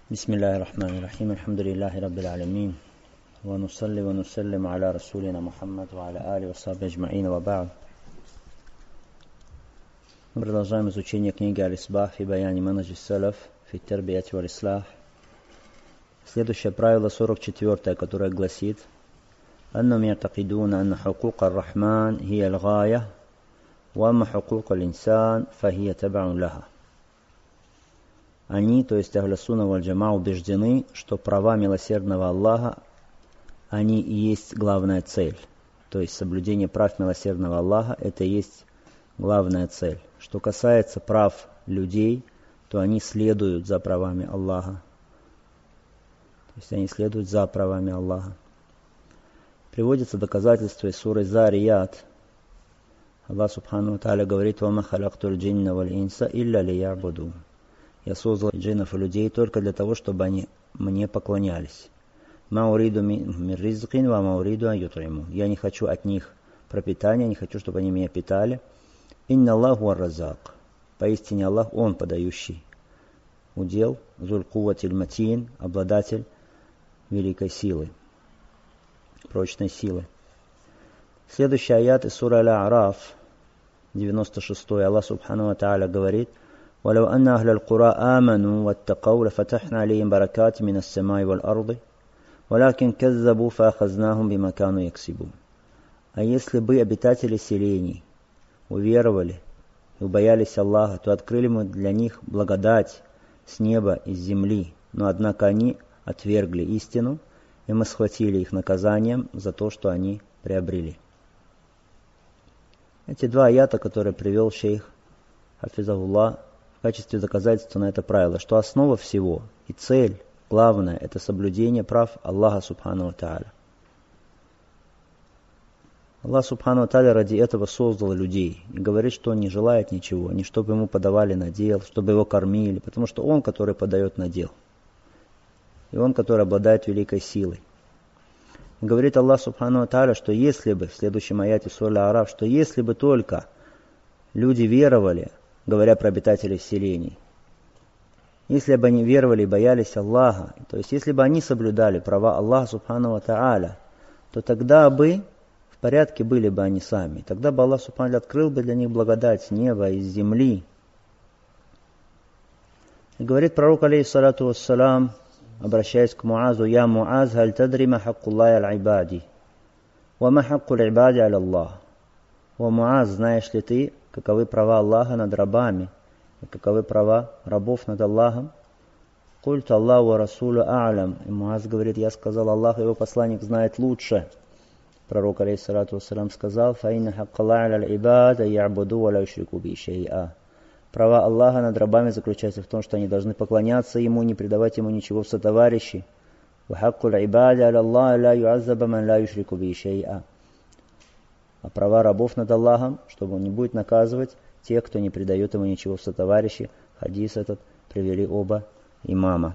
بسم الله الرحمن الرحيم الحمد لله رب العالمين ونصلي ونسلم على رسولنا محمد وعلى آله وصحبه أجمعين وبعد. Мы продолжаем изучение книги Аль-Исбах фи баяни манхаджи салаф фи тарбияти валь ислах. Следующее правило 44, которое гласит: أنهم يعتقدون أن حقوق الرحمن هي الغاية وأما حقوق الإنسان فهي تبع لها. Они, то есть Ахлю Сунна валь Джамаа, убеждены, что права милосердного Аллаха, они и есть главная цель. То есть соблюдение прав милосердного Аллаха – это и есть главная цель. Что касается прав людей, то они следуют за правами Аллаха. То есть они следуют за правами Аллаха. Приводится доказательство из суры Зарият. Аллах Субхану ва Тааля говорит: «Ва ма халактуль джинна валь инса илля лиябудун». Я создал джиннов и людей только для того, чтобы они мне поклонялись. «Ма уриду мин ризкин ва ма уриду ан ют'иму». Я не хочу от них пропитания, не хочу, чтобы они меня питали. «Инна Аллаху ар-разак». Поистине Аллах, Он подающий удел, зуль кувватиль матин, обладатель великой силы, прочной силы. Следующий аят из суры Аль-А'раф, 96. Аллах Субхану ва Тааля говорит: «Валау анна ахляль кура аману ваттакау лафатахна алейхим баракати минас самаи валь арды, валякин каззабу фаахазнахум бима кану яксибун». А если бы обитатели селений уверовали и убоялись Аллаха, то открыли мы для них благодать с неба и с земли, но однако они отвергли истину, и мы схватили их наказанием за то, что они приобрели. Эти два аята, которые привел шейх Хафизахуллах, в качестве доказательства на это правило, что основа всего и цель, главное, это соблюдение прав Аллаха Субхану ва Тааля. Аллах Субхану ва Тааля ради этого создал людей и говорит, что Он не желает ничего, не чтобы Ему подавали надел, чтобы Его кормили, потому что Он, который подает надел, и Он, который обладает великой силой. И говорит Аллах Субхану ва Тааля, что если бы, в следующем аяте суры Аль-А'раф, что если бы только люди веровали, говоря про обитателей селений, если бы они веровали и боялись Аллаха, то есть если бы они соблюдали права Аллаха Субхану ва Тааля, то тогда бы в порядке были бы они сами. Тогда бы Аллах Субхану ва Тааля открыл бы для них благодать с неба и с земли. И говорит пророк, алейхиссалату вассалам, обращаясь к Муазу: «Я Муаз, халь тадри ма хаккуллахи аль-ибади, ва ма хаккуль ибади аль-Аллах». О Муаз, знаешь ли ты, каковы права Аллаха над рабами, и каковы права рабов над Аллахом? «Культу Аллаху ва расулю а'лям». И Муаз говорит: я сказал, Аллах и его посланник знает лучше. Пророк, алейхиссалату вассалам, сказал: «Фа инна хаккаллахи аль-ибад я'буду ва ла юшрику би шай'а». Права Аллаха над рабами заключается в том, что они должны поклоняться Ему, не предавать Ему ничего в сотоварищи. «Ва хаккуль ибади аль-Аллах ла ю'аззаба ман ла юшрику би шай'а». А права рабов над Аллахом, чтобы Он не будет наказывать тех, кто не предает Ему ничего в сотоварищи. Хадис этот привели оба имама.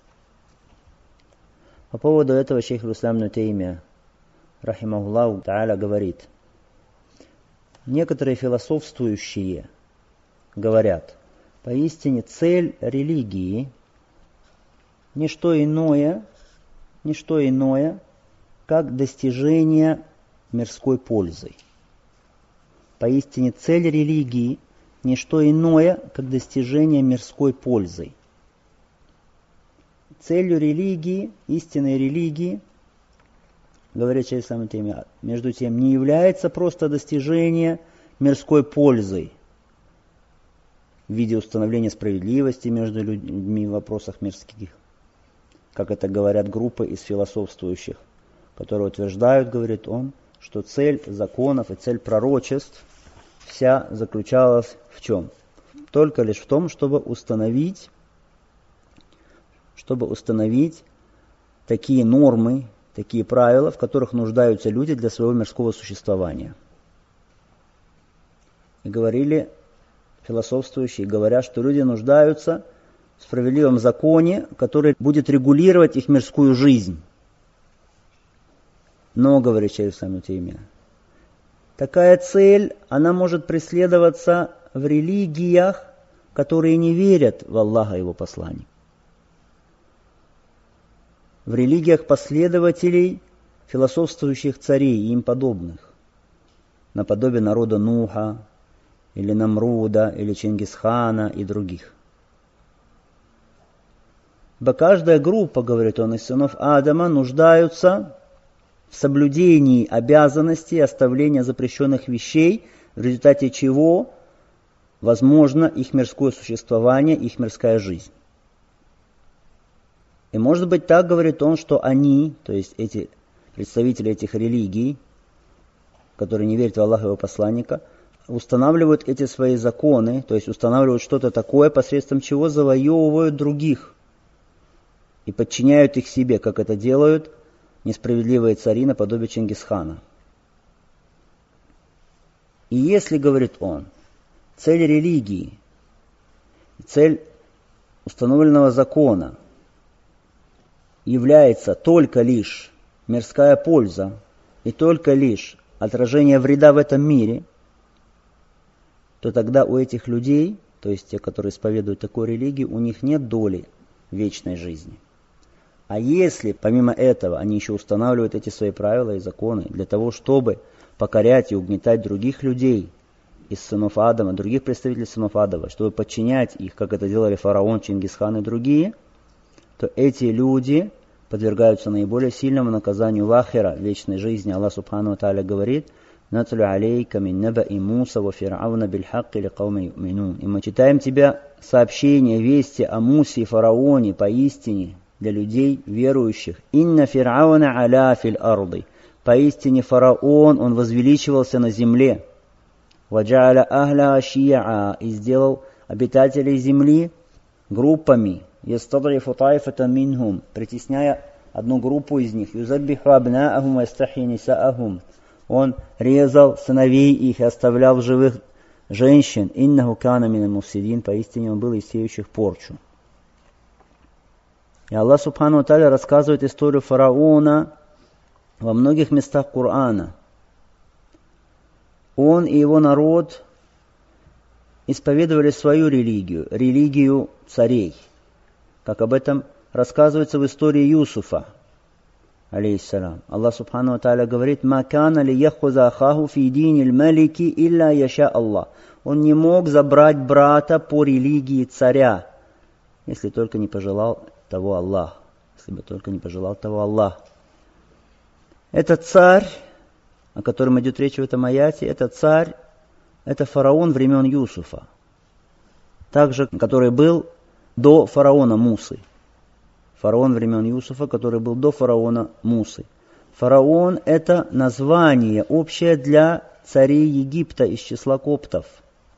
По поводу этого шейх Ислам ибн Таймия, рахимахуллаху та'аля, говорит: некоторые философствующие говорят, поистине цель религии не что иное, как достижение мирской пользы. Поистине цель религии не что иное, как достижение мирской пользы. Целью религии, истинной религии, говорит шейх Ислам ибн Таймия, между тем не является просто достижение мирской пользы в виде установления справедливости между людьми в вопросах мирских, как это говорят группы из философствующих, которые утверждают, говорит он, что цель законов и цель пророчеств вся заключалась в чем? Только лишь в том, чтобы установить такие нормы, такие правила, в которых нуждаются люди для своего мирского существования. И говорили философствующие, говорят, что люди нуждаются в справедливом законе, который будет регулировать их мирскую жизнь. Но, говорит шейх Ислам ибн Таймия, такая цель, она может преследоваться в религиях, которые не верят в Аллаха и Его посланника. в религиях последователей философствующих царей и им подобных, наподобие народа Нуха, или Намруда, или Чингисхана и других. Ибо каждая группа, говорит он, из сынов Адама нуждаются в соблюдении обязанностей оставления запрещенных вещей, в результате чего возможно их мирское существование, их мирская жизнь. И может быть так, говорит он, что они, то есть эти представители этих религий, которые не верят в Аллаха и его посланника, устанавливают эти свои законы, то есть устанавливают что-то такое, посредством чего завоевывают других и подчиняют их себе, как это делают несправедливые цари наподобие Чингисхана. И если, говорит он, цель религии, цель установленного закона является только лишь мирская польза и только лишь отражение вреда в этом мире, то тогда у этих людей, то есть те, которые исповедуют такую религию, у них нет доли вечной жизни. А если помимо этого они еще устанавливают эти свои правила и законы для того, чтобы покорять и угнетать других людей из сынов Адама, других представителей сынов Адама, чтобы подчинять их, как это делали фараон, Чингисхан и другие, то эти люди подвергаются наиболее сильному наказанию в ахира, вечной жизни. Аллах Субхану ва Тааля говорит: «Натлю алейка мин набаи Муса ва фир'ауна биль-хакки ли кауми ю'минун». И мы читаем тебе сообщение, вести о Мусе и фараоне поистине для людей верующих. «Инна фир'ауна аля фил арды». Поистине фараон, он возвеличивался на земле. «Ваджа'аля ахля ши'a». И сделал обитателей земли группами. «Ястадрифу тайфата минхум». Притесняя одну группу из них. «Юзаббиху абнаахум ва ястахьи нисаахум». Он резал сыновей их и оставлял в живых женщин. «Иннаху кана миналь муфсидин». Поистине он был из сеющих порчу. И Аллах Субхану ва Тааля рассказывает историю фараона во многих местах Корана. Он и его народ исповедовали свою религию, религию царей, как об этом рассказывается в истории Юсуфа, алейхиссалям. Аллах Субхану ва Тааля говорит: «Ма кана ли яхуза ахаху фи динил малики илля яша Аллах». Он не мог забрать брата по религии царя, если только не пожелал того Аллах. Если бы только не пожелал того Аллах. Этот царь, о котором идет речь в этом аяте, это царь, это фараон времен Юсуфа. Также, который был до фараона Мусы. Фараон времен Юсуфа, который был до фараона Мусы. Фараон – это название общее для царей Египта из числа коптов.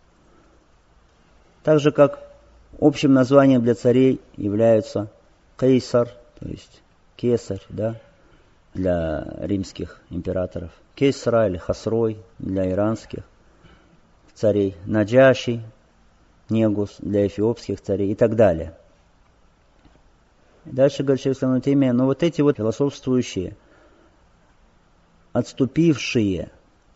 Так же, как общим названием для царей являются Кейсар, то есть Кесарь, да, для римских императоров. Кесра или Хасрой для иранских царей. Наджаши, Негус для эфиопских царей и так далее. Дальше говорит шейх ислам ибн Таймия, но вот эти вот философствующие, отступившие,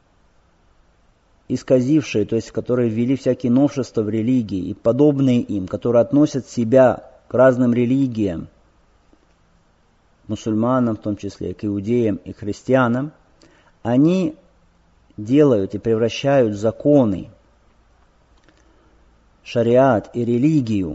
исказившие, то есть которые ввели всякие новшества в религии и подобные им, которые относят себя к разным религиям, мусульманам в том числе, к иудеям и христианам, они делают и превращают законы, шариат и религию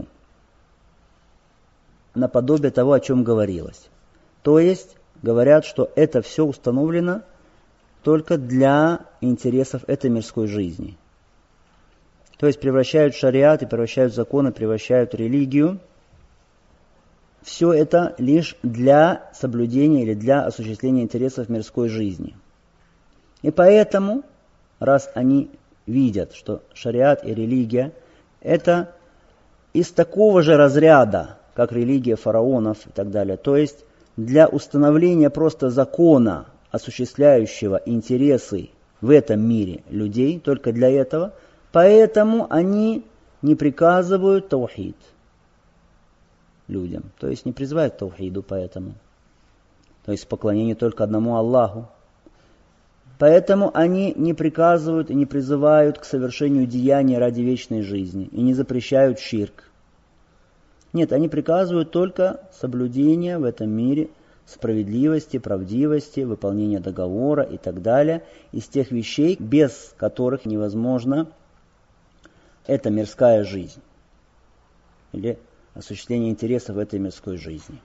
наподобие того, о чем говорилось. То есть говорят, что это все установлено только для интересов этой мирской жизни. То есть превращают шариат и превращают законы, превращают религию. Все это лишь для соблюдения или для осуществления интересов мирской жизни. И поэтому, раз они видят, что шариат и религия – это из такого же разряда, как религия фараонов и так далее, то есть для установления просто закона, осуществляющего интересы в этом мире людей, только для этого, поэтому они не приказывают таухид людям, то есть не призывают к таухиду поэтому, то есть поклонению только одному Аллаху. Поэтому они не приказывают и не призывают к совершению деяний ради вечной жизни и не запрещают ширк. Нет, они приказывают только соблюдение в этом мире справедливости, правдивости, выполнения договора и так далее, из тех вещей, без которых невозможно эта мирская жизнь или осуществление интересов этой мирской жизни.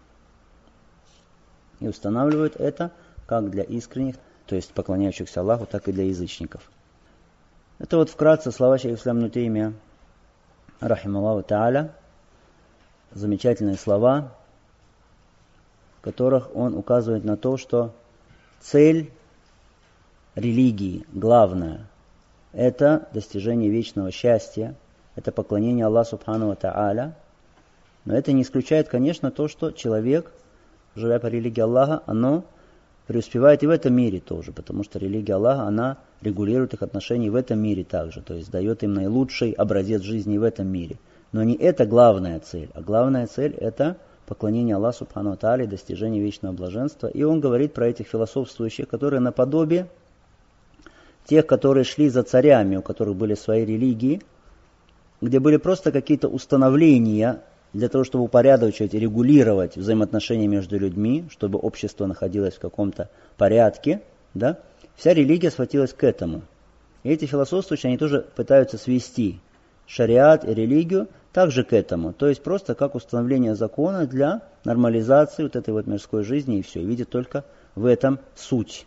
И устанавливают это как для искренних, то есть поклоняющихся Аллаху, так и для язычников. Это вот вкратце слова шейха ислам ибн Таймия, рахималлаху тааля, замечательные слова, в которых он указывает на то, что цель религии, главная, это достижение вечного счастья, это поклонение Аллаху субхану ва тааля. Но это не исключает, конечно, то, что человек, живя по религии Аллаха, оно преуспевает и в этом мире тоже, потому что религия Аллаха, она регулирует их отношения в этом мире также, то есть дает им наилучший образец жизни в этом мире. Но не это главная цель, а главная цель это поклонение Аллаху субхану ва тааля и достижение вечного блаженства. И он говорит про этих философствующих, которые наподобие тех, которые шли за царями, у которых были свои религии, где были просто какие-то установления для того, чтобы упорядочивать и регулировать взаимоотношения между людьми, чтобы общество находилось в каком-то порядке, да? Вся религия схватилась к этому. И эти философствующие, они тоже пытаются свести шариат и религию также к этому. То есть просто как установление закона для нормализации вот этой вот мирской жизни и все. И видят только в этом суть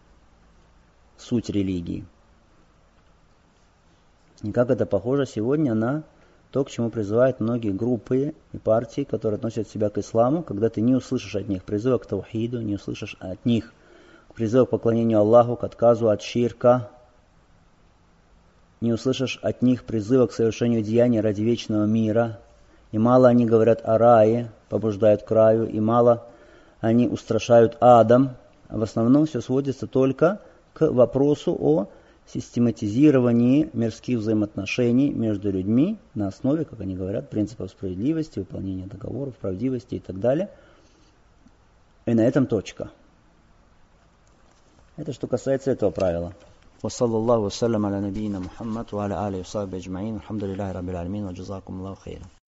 религии. И как это похоже сегодня на то, к чему призывают многие группы и партии, которые относят себя к исламу, когда ты не услышишь от них призыва к таухиду, не услышишь от них призыва к поклонению Аллаху, к отказу от ширка, не услышишь от них призыва к совершению деяний ради вечного мира, и мало они говорят о рае, побуждают к раю, и мало они устрашают адом, а в основном все сводится только к вопросу о систематизировании мирских взаимоотношений между людьми на основе, как они говорят, принципов справедливости, выполнения договоров, правдивости и так далее. И на этом точка. Это что касается этого правила. وصلى الله وسلم على نبينا محمد وعلى آله وصحبه أجمعين الحمد لله رب العالمين وجزاكم الله خيرا.